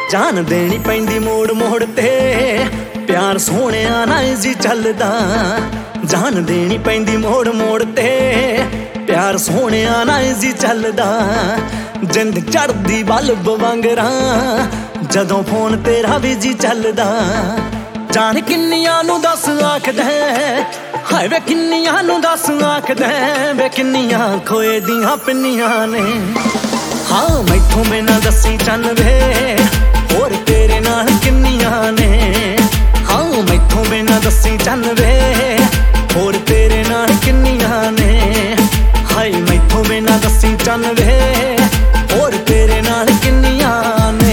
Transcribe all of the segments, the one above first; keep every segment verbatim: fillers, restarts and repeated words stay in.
जान देनी पैंदी मोड़ मोड़ ते प्यार सोहणिया ना जी चलदा। जान देनी पैंदी मोड़ मोड़ ते प्यार सोहणिया ना जी चलदा। जिंद चढ़दी बल्ब वांगरा जदों फोन तेरा भी जी चलदा। जान किन्नियां नू दस आखदा हाय वे किन्नियां नू दस आखदा वे किन्नियां खोए दियां पिन्नियां ने। हाँ मैथों बिना दसी चन वे होर तेरे नाल किन्नियां ने। हाँ मैथों बिना दसी चन वे होर तेरे नाल किन्नियां ने। हाय मैथों बिना दसी चन वे होर तेरे नाल किन्नियां ने।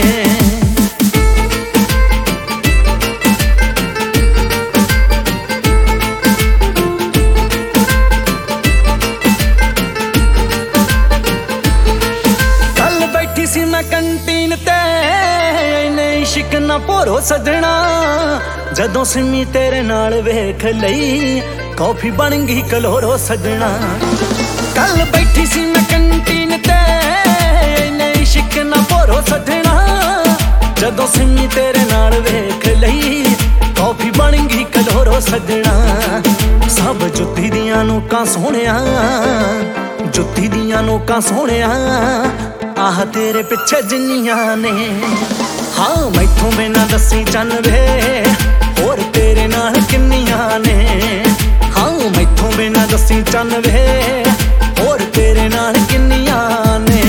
सी मैं कंटीन ते नहीं इश्क ना भोरो सजना। जदों सिमी तेरे नाल वेख लई कॉफी बन गई कलोरो सजना। कल बैठी सी मैं कंटीन ते नहीं इश्क ना भोरो सजना। जदों सिमी तेरे नाल वेख लई कॉफी बन गई कलोरो सजना। सब जुत्ती दियां नोकां सोहणिया जुत्ती दियां नोकां सोहणिया आह तेरे पिछे जिन्नियां ने। हाँ मैथों बिना दसी चन वे होर तेरे नाल किन्नियां ने। हाँ मैथों बिना दसी चन वे होर तेरे नाल किन्नियां ने।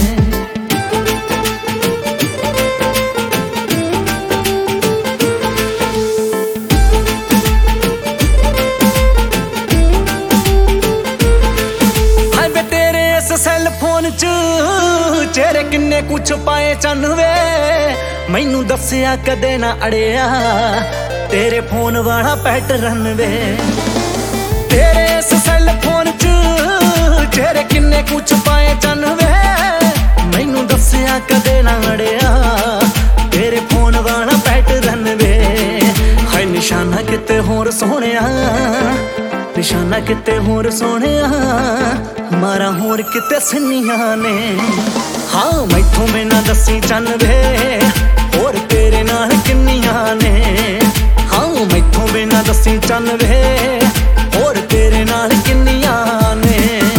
हाय वे तेरे इस सैल फोन च चेहरे किन्ने कुछ पाए चन वे मैनू दसिया कदे ना अड़िया तेरे फोन वाला पैटर्न वे। तेरे इस सैल फोन च चेहरे किन्ने कुछ पाए चन वे मैनू दसिया कदे ना अड़िया तेरे फोन वाला पैटर्न वे। हाय निशाना किते होर सोहणिया निशाना किते होर सोहणिया मारा होर किते सन्नियां ने। हाँ मैथों बिना दसी चन वे होर तेरे नाल किन्नियां ने। हाँ मैथों बिना दसी चन वे होर तेरे नाल किन्नियां ने।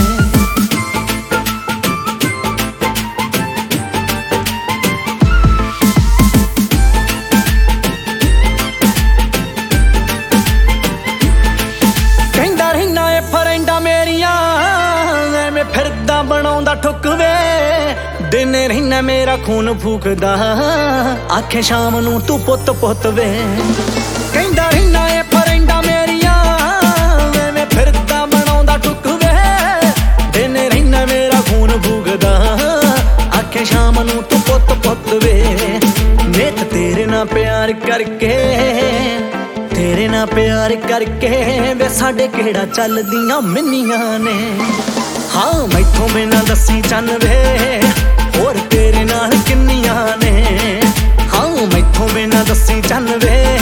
कहंदा रहना ए फ्रेंडा मेरियां मैं फिरदा बनाउंदा ठुक वे। दिन रहना मेरा खून फूकदा आखे शाम नू तू पुत पुत वे। कहंदा रहना ए फ्रेंडा मेरियां मैं फिरदा बनाउंदा ठुक वे। दिन रहना मेरा खून फूकदा आखे शाम नू तू पुत पुत वे। नित तेरे नाल प्यार करके तेरे नाल प्यार करके वे साडे केड़ा चलदियां मिन्नियां ने। हाँ मैथों बिना दसी चन वे होर तेरे नाल किन्नियां ने। हाँ मैथों बिना दसी चन वे